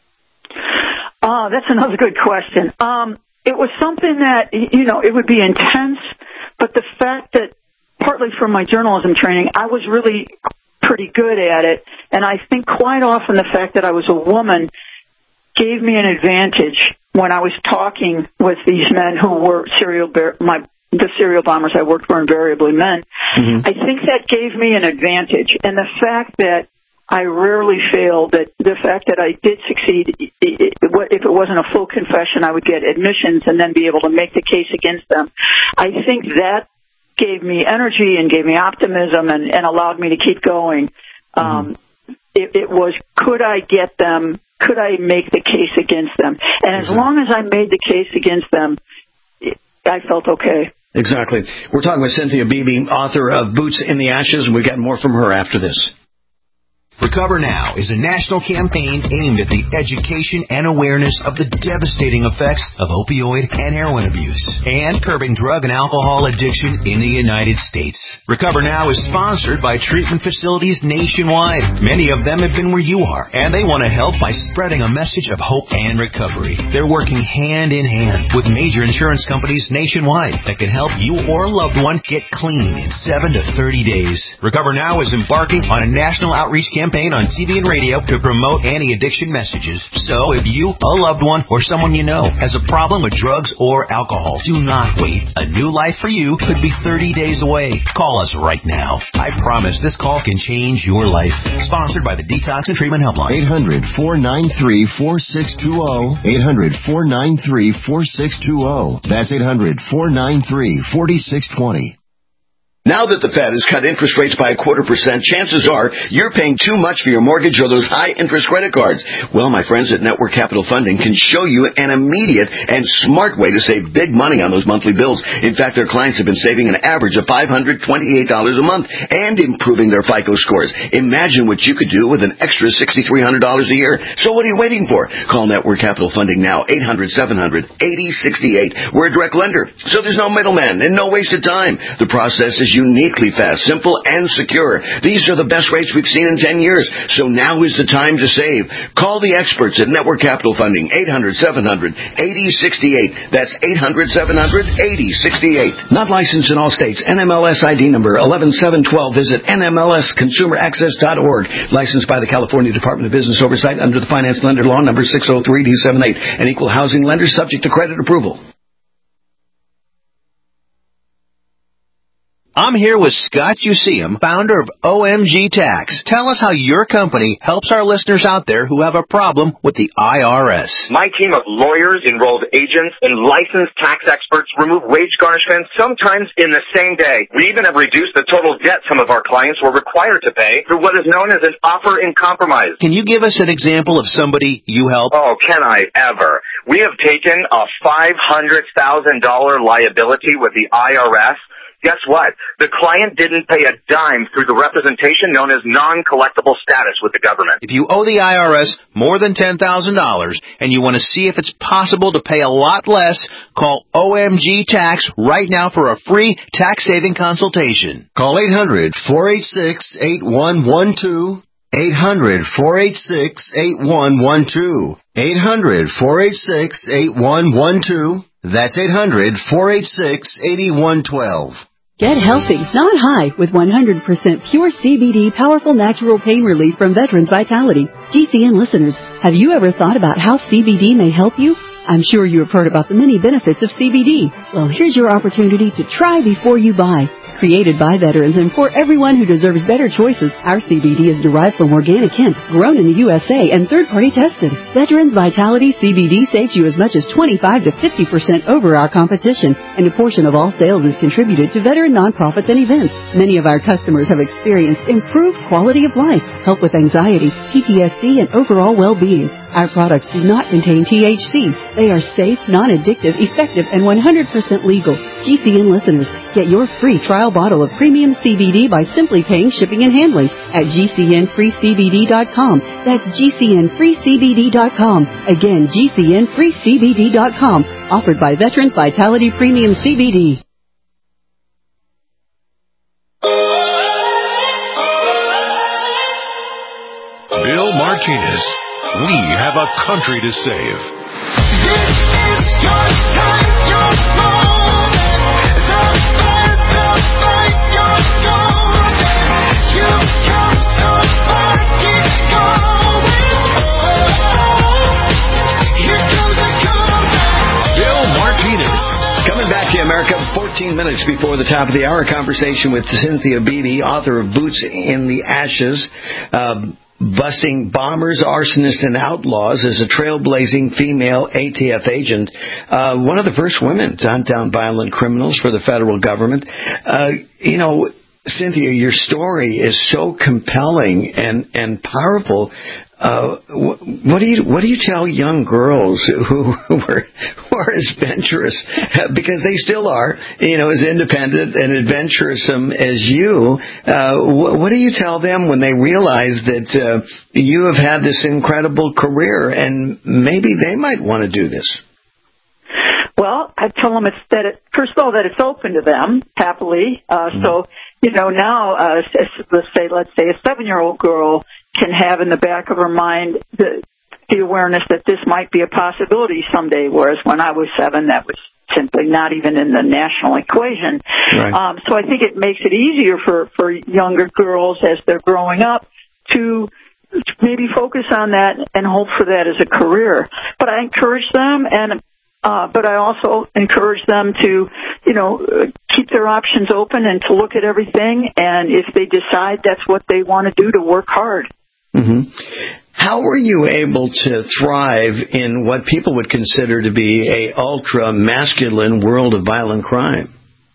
Oh, that's another good question. Um, it was something that, you know, it would be intense, but the fact that, partly from my journalism training, I was really pretty good at it, and I think quite often the fact that I was a woman gave me an advantage when I was talking with these men who were serial bar- my the serial bombers I worked for, invariably men. Mm-hmm. I think that gave me an advantage, and the fact that I rarely failed, that the fact that I did succeed, if it wasn't a full confession, I would get admissions and then be able to make the case against them. I think that gave me energy and gave me optimism and, and allowed me to keep going. Mm-hmm. Um, it, it was, could I get them, could I make the case against them? And as mm-hmm. long as I made the case against them, it, I felt okay. Exactly. We're talking with Cynthia Beebe, author of Boots in the Ashes, and we've got more from her after this. Recover Now is a national campaign aimed at the education and awareness of the devastating effects of opioid and heroin abuse and curbing drug and alcohol addiction in the United States. Recover Now is sponsored by treatment facilities nationwide. Many of them have been where you are, and they want to help by spreading a message of hope and recovery. They're working hand in hand with major insurance companies nationwide that can help you or a loved one get clean in seven to thirty days. Recover Now is embarking on a national outreach campaign campaign on T V and radio to promote anti-addiction messages. So if you, a loved one, or someone you know has a problem with drugs or alcohol, do not wait. A new life for you could be thirty days away. Call us right now. I promise this call can change your life. Sponsored by the Detox and Treatment Helpline. eight hundred, four nine three, four six two zero. eight hundred, four nine three, four six two zero. That's eight hundred, four nine three, four six two zero. Now that the Fed has cut interest rates by a quarter percent, chances are you're paying too much for your mortgage or those high-interest credit cards. Well, my friends at Network Capital Funding can show you an immediate and smart way to save big money on those monthly bills. In fact, their clients have been saving an average of five hundred twenty-eight dollars a month and improving their FICO scores. Imagine what you could do with an extra six thousand three hundred dollars a year. So what are you waiting for? Call Network Capital Funding now, eight hundred, seven hundred, eighty sixty-eight. We're a direct lender, so there's no middleman and no wasted time. The process is uniquely fast, simple, and secure. These are the best rates we've seen in ten years, so now is the time to save. Call the experts at Network Capital Funding, eight hundred, seven hundred, eighty sixty-eight. That's eight hundred, seven hundred, eighty sixty-eight. Not licensed in all states. N M L S I D number eleven seven twelve. Visit N M L S consumer access dot org. Licensed by the California Department of Business Oversight under the Finance Lender Law number six oh three D seventy-eight. An equal housing lender subject to credit approval. I'm here with Scott Useum, founder of O M G Tax. Tell us how your company helps our listeners out there who have a problem with the I R S. My team of lawyers, enrolled agents, and licensed tax experts remove wage garnishments sometimes in the same day. We even have reduced the total debt some of our clients were required to pay through what is known as an offer in compromise. Can you give us an example of somebody you help? Oh, can I ever? We have taken a five hundred thousand dollars liability with the I R S. Guess what? The client didn't pay a dime through the representation known as non-collectible status with the government. If you owe the I R S more than ten thousand dollars and you want to see if it's possible to pay a lot less, call O M G Tax right now for a free tax-saving consultation. Call eight hundred, four eight six, eight one one two. eight hundred, four eight six, eight one one two. eight hundred, four eight six, eight one one two. That's eight hundred, four eight six, eight one one two. Get healthy, not high, with one hundred percent pure C B D powerful natural pain relief from Veterans Vitality. G C N listeners, have you ever thought about how C B D may help you? I'm sure you have heard about the many benefits of C B D. Well, here's your opportunity to try before you buy. Created by veterans and for everyone who deserves better choices, our C B D is derived from organic hemp, grown in the U S A and third-party tested. Veterans Vitality C B D saves you as much as twenty-five to fifty percent over our competition, and a portion of all sales is contributed to veteran nonprofits and events. Many of our customers have experienced improved quality of life, help with anxiety, P T S D, and overall well-being. Our products do not contain T H C. They are safe, non-addictive, effective, and one hundred percent legal. G C N listeners, get your free trial bottle of premium C B D by simply paying shipping and handling at G C N free C B D dot com. That's G C N free C B D dot com. Again, G C N free C B D dot com. Offered by Veterans Vitality Premium C B D. Bill Martinez. We have a country to save. Coming back to America, fourteen minutes before the top of the hour, conversation with Cynthia Beatty, author of Boots in the Ashes, uh, busting bombers, arsonists, and outlaws as a trailblazing female A T F agent, uh, one of the first women to hunt down violent criminals for the federal government. Uh, you know, Cynthia, your story is so compelling and, and powerful. Uh, what do you what do you tell young girls who who are, who are as adventurous, because they still are, you know, as independent and adventuresome as you? Uh, what, what do you tell them when they realize that uh, you have had this incredible career and maybe they might want to do this? Well, I tell them it's that it, first of all, that it's open to them happily. Uh, mm-hmm. So, you know, now, uh, let's say, let's say a seven-year-old girl can have in the back of her mind the, the awareness that this might be a possibility someday, whereas when I was seven, that was simply not even in the national equation. Right. Um, so I think it makes it easier for, for younger girls as they're growing up to maybe focus on that and hope for that as a career. But I encourage them, and uh, but I also encourage them to, you know, keep their options open and to look at everything, and if they decide that's what they want to do, to work hard. Mm-hmm. How were you able to thrive in what people would consider to be a ultra-masculine world of violent crime?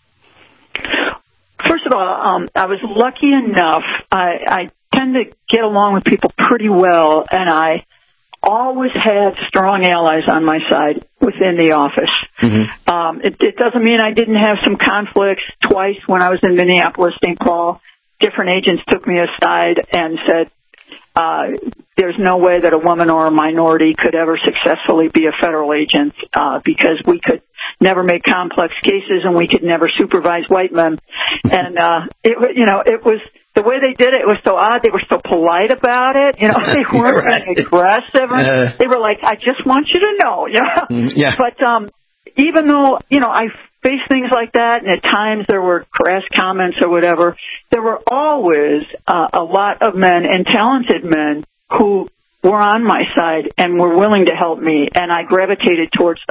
First of all, um, I was lucky enough. I, I tend to get along with people pretty well, and I always had strong allies on my side within the office. Mm-hmm. Um, it, it doesn't mean I didn't have some conflicts. Twice when I was in Minneapolis, Saint Paul, different agents took me aside and said, Uh, there's no way that a woman or a minority could ever successfully be a federal agent, uh, because we could never make complex cases and we could never supervise white men. And, uh, it, you know, it was, the way they did it, it was so odd. They were so polite about it. You know, they weren't right. being aggressive. Uh, they were like, I just want you to know, you know. Yeah. But, um, even though, you know, I faced things like that, and at times there were crass comments or whatever, there were always uh, a lot of men and talented men who were on my side and were willing to help me, and I gravitated towards them.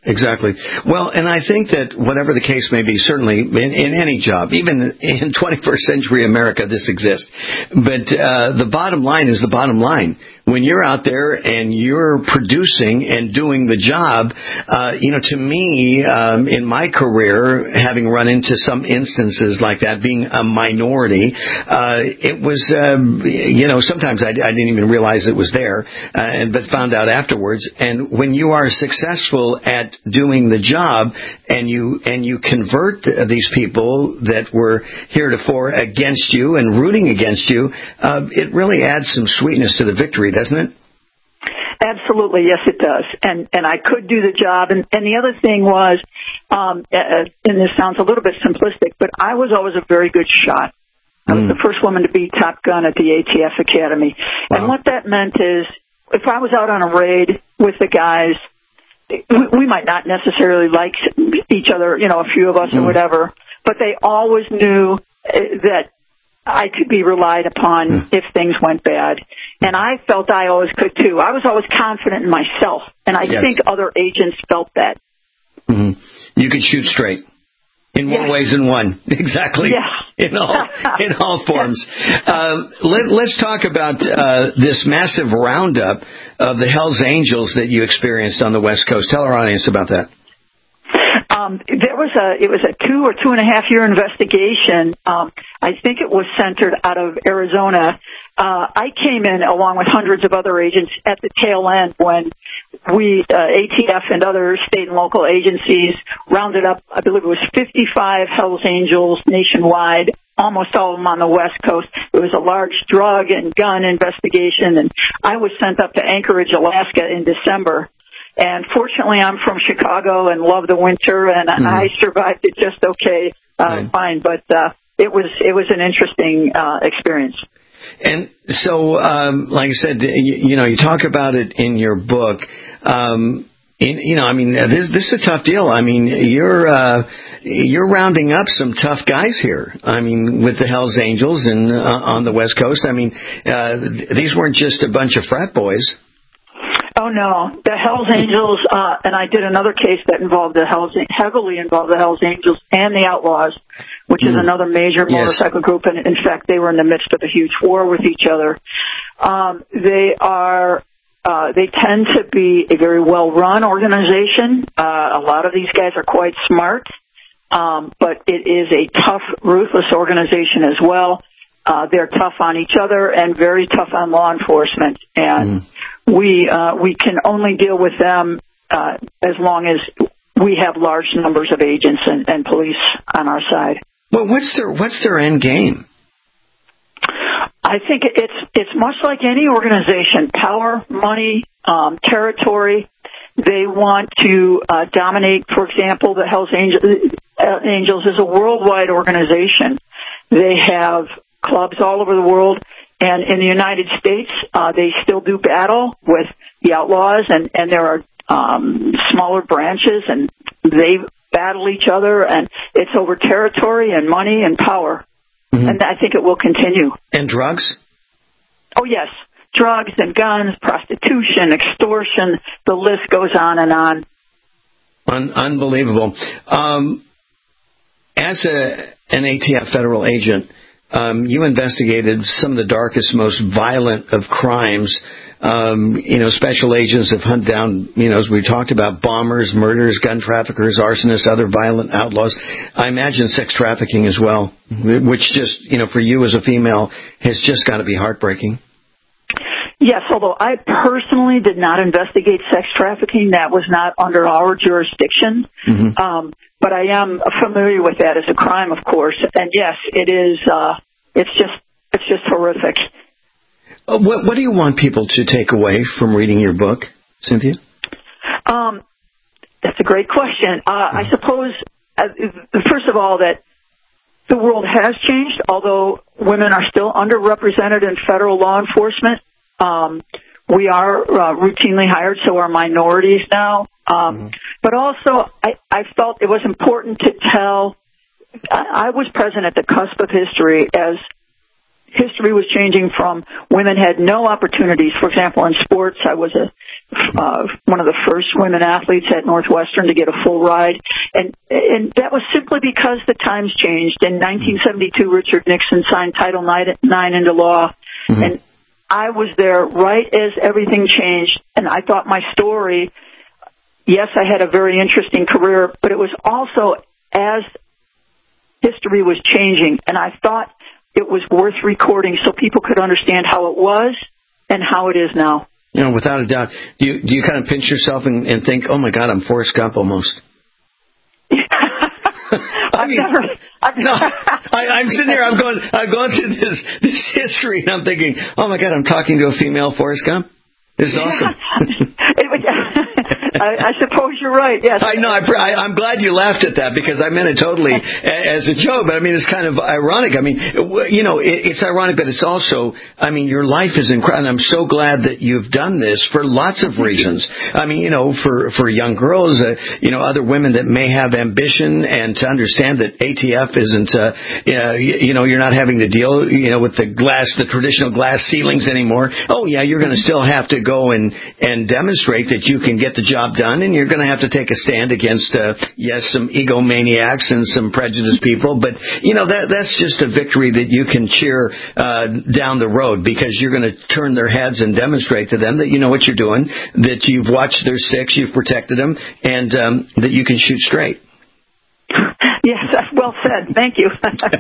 Exactly. Well, and I think that whatever the case may be, certainly in, in any job, even in twenty-first century America, this exists. But uh, the bottom line is the bottom line. When you're out there and you're producing and doing the job, uh, you know, to me, um, in my career, having run into some instances like that, being a minority, uh, it was, um, you know, sometimes I, I didn't even realize it was there, uh, but found out afterwards. And when you are successful at doing the job and you and you convert these people that were heretofore against you and rooting against you, uh, it really adds some sweetness to the victory, doesn't it? Absolutely, yes, it does. And and I could do the job. And, and the other thing was, um, uh, and this sounds a little bit simplistic, but I was always a very good shot. I was mm. the first woman to be Top Gun at the A T F Academy. Wow. And what that meant is, if I was out on a raid with the guys, we, we might not necessarily like each other, you know, a few of us mm. or whatever, but they always knew that I could be relied upon mm. if things went bad. And I felt I always could, too. I was always confident in myself, and I yes. think other agents felt that. Mm-hmm. You could shoot straight. In more yeah. ways than one. Exactly. Yeah. In all, in all forms. Uh, let, let's talk about uh, this massive roundup of the Hells Angels that you experienced on the West Coast. Tell our audience about that. Um, there was a, it was a two or two and a half year investigation. Um, I think it was centered out of Arizona. Uh, I came in along with hundreds of other agents at the tail end when we, uh, A T F and other state and local agencies rounded up, I believe it was fifty-five Hells Angels nationwide, almost all of them on the West Coast. It was a large drug and gun investigation, and I was sent up to Anchorage, Alaska in December. And fortunately, I'm from Chicago and love the winter, and mm-hmm. I survived it just okay, uh, right. fine. But uh, it was it was an interesting uh, experience. And so, um, like I said, you, you know, you talk about it in your book. Um, in, you know, I mean, this this is a tough deal. I mean, you're uh, you're rounding up some tough guys here. I mean, with the Hells Angels and uh, on the West Coast. I mean, uh, these weren't just a bunch of frat boys. Oh, no. The Hells Angels, uh, and I did another case that involved the Hells, heavily involved the Hells Angels and the Outlaws, which mm. is another major motorcycle yes. group. And in fact, they were in the midst of a huge war with each other. Um, they are, uh, they tend to be a very well-run organization. Uh, a lot of these guys are quite smart, um, but it is a tough, ruthless organization as well. Uh, they're tough on each other and very tough on law enforcement. And mm. we uh, we can only deal with them uh, as long as we have large numbers of agents and, and police on our side. Well, what's their what's their end game? I think it's it's much like any organization: power, money, um, territory. They want to uh, dominate. For example, the Hells Angels, uh, Angels is a worldwide organization. They have clubs all over the world, and in the United States, uh, they still do battle with the Outlaws, and, and there are um, smaller branches, and they battle each other, and it's over territory and money and power, mm-hmm. and I think it will continue. And drugs? Oh, yes. Drugs and guns, prostitution, extortion, the list goes on and on. Un- unbelievable. Um, as a, an A T F federal agent, Um, you investigated some of the darkest, most violent of crimes. Um, you know, special agents have hunted down, you know, as we talked about, bombers, murderers, gun traffickers, arsonists, other violent outlaws. I imagine sex trafficking as well, which just, you know, for you as a female has just got to be heartbreaking. Yes, although I personally did not investigate sex trafficking. That was not under our jurisdiction. Mm-hmm. Um, but I am familiar with that as a crime, of course. And yes, it is, uh, it's just, it's just horrific. Uh, what, what do you want people to take away from reading your book, Cynthia? Um, that's a great question. Uh, I suppose, uh, first of all, that the world has changed, although women are still underrepresented in federal law enforcement. Um, we are uh, routinely hired, so are minorities now. Um, mm-hmm. But also, I, I felt it was important to tell, I, I was present at the cusp of history as history was changing from women had no opportunities. For example, in sports, I was a uh, one of the first women athletes at Northwestern to get a full ride, and and that was simply because the times changed. In nineteen seventy-two, Richard Nixon signed Title nine into law, mm-hmm. and I was there right as everything changed, and I thought my story, yes, I had a very interesting career, but it was also as history was changing, and I thought it was worth recording so people could understand how it was and how it is now. You know, without a doubt. Do you, do you kind of pinch yourself and, and think, oh, my God, I'm Forrest Gump almost? I mean, I've never, I've no, I, I'm sitting here, I'm going, I'm going through this, this history, and I'm thinking, oh, my God, I'm talking to a female Forrest Gump? This is awesome. it was, I, I suppose you're right, yes. I know, I, I, I'm glad you laughed at that, because I meant it totally as a joke, but I mean, it's kind of ironic. I mean, you know, it, it's ironic, but it's also, I mean, your life is incredible, and I'm so glad that you've done this for lots of reasons. I mean, you know, for, for young girls, uh, you know, other women that may have ambition, and to understand that A T F isn't, uh, uh, you know, you're not having to deal, you know, with the glass, the traditional glass ceilings anymore. Oh, yeah, you're going to still have to go and, and demonstrate that you can get the job done, and you're going to have to take a stand against, uh, yes, some egomaniacs and some prejudiced people, but, you know, that that's just a victory that you can cheer uh, down the road, because you're going to turn their heads and demonstrate to them that you know what you're doing, that you've watched their six, you've protected them, and um, that you can shoot straight. Yes, that's well said. Thank you.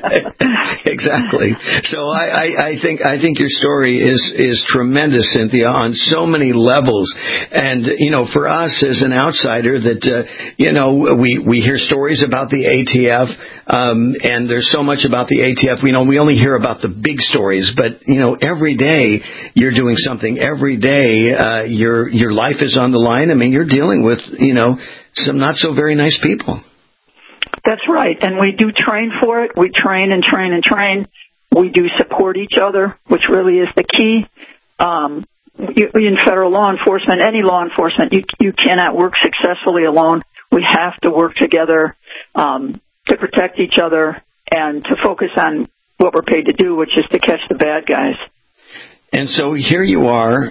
Exactly. So I, I, I think I think your story is is tremendous, Cynthia, on so many levels. And you know, for us as an outsider, that uh, you know, we we hear stories about the A T F, um, and there's so much about the A T F. We know we only hear about the big stories, but you know, every day you're doing something. Every day uh, your your life is on the line. I mean, you're dealing with you know some not so very nice people. That's right, and we do train for it. We train and train and train. We do support each other, which really is the key. Um, you, in federal law enforcement, any law enforcement, you, you cannot work successfully alone. We have to work together um, to protect each other and to focus on what we're paid to do, which is to catch the bad guys. And so here you are,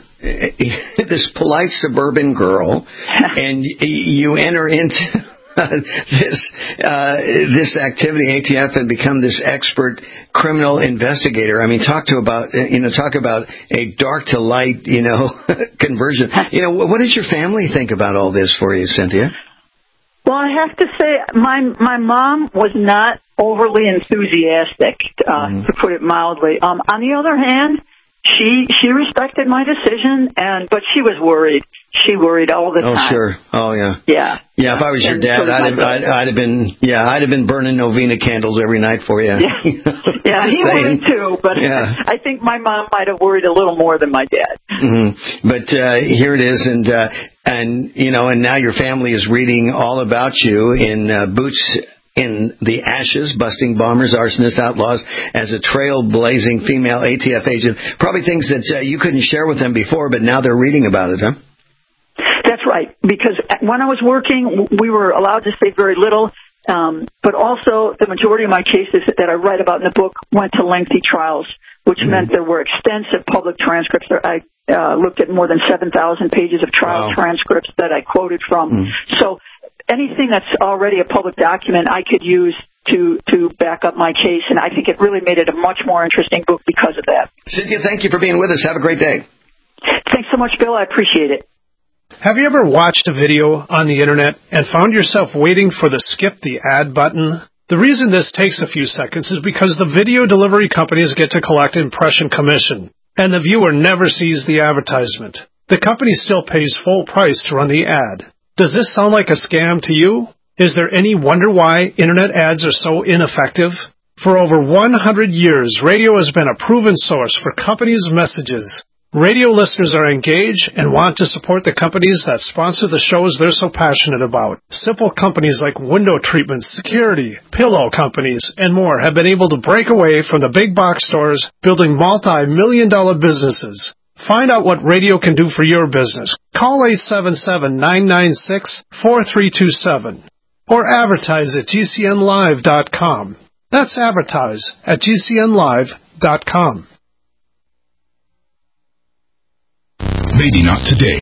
this polite suburban girl, and you enter into this uh, this activity, A T F, and become this expert criminal investigator. I mean, talk to about you know talk about a dark to light you know conversion. You know, what does your family think about all this for you, Cynthia? Well, I have to say, my my mom was not overly enthusiastic, uh, mm-hmm. to put it mildly. Um, on the other hand, she she respected my decision, and but she was worried. She worried all the oh, time. Oh, sure. Oh, yeah. Yeah. Yeah, if I was your dad, so I'd, have, I'd, I'd have been, yeah, I'd have been burning novena candles every night for you. Yeah, yeah he would too, but yeah. I think my mom might have worried a little more than my dad. Mm-hmm. But uh, here it is, and, uh, and, you know, and now your family is reading all about you in uh, Boots in the Ashes, busting bombers, arsonists, outlaws, as a trailblazing female A T F agent. Probably things that uh, you couldn't share with them before, but now they're reading about it, huh? That's right, because when I was working, we were allowed to say very little, um, but also the majority of my cases that I write about in the book went to lengthy trials, which mm-hmm. meant there were extensive public transcripts. I uh, looked at more than seven thousand pages of trial wow. transcripts that I quoted from. Mm-hmm. So anything that's already a public document I could use to to back up my case, and I think it really made it a much more interesting book because of that. Cynthia, thank you for being with us. Have a great day. Thanks so much, Bill. I appreciate it. Have you ever watched a video on the internet and found yourself waiting for the skip the ad button? The reason this takes a few seconds is because the video delivery companies get to collect impression commission, and the viewer never sees the advertisement. The company still pays full price to run the ad. Does this sound like a scam to you? Is there any wonder why internet ads are so ineffective? For over one hundred years, radio has been a proven source for companies' messages. Radio listeners are engaged and want to support the companies that sponsor the shows they're so passionate about. Simple companies like window treatment, security, pillow companies, and more have been able to break away from the big box stores, building multi-million dollar businesses. Find out what radio can do for your business. Call eight seven seven, nine nine six, four three two seven or advertise at G C N live dot com. That's advertise at G C N live dot com. Maybe not today.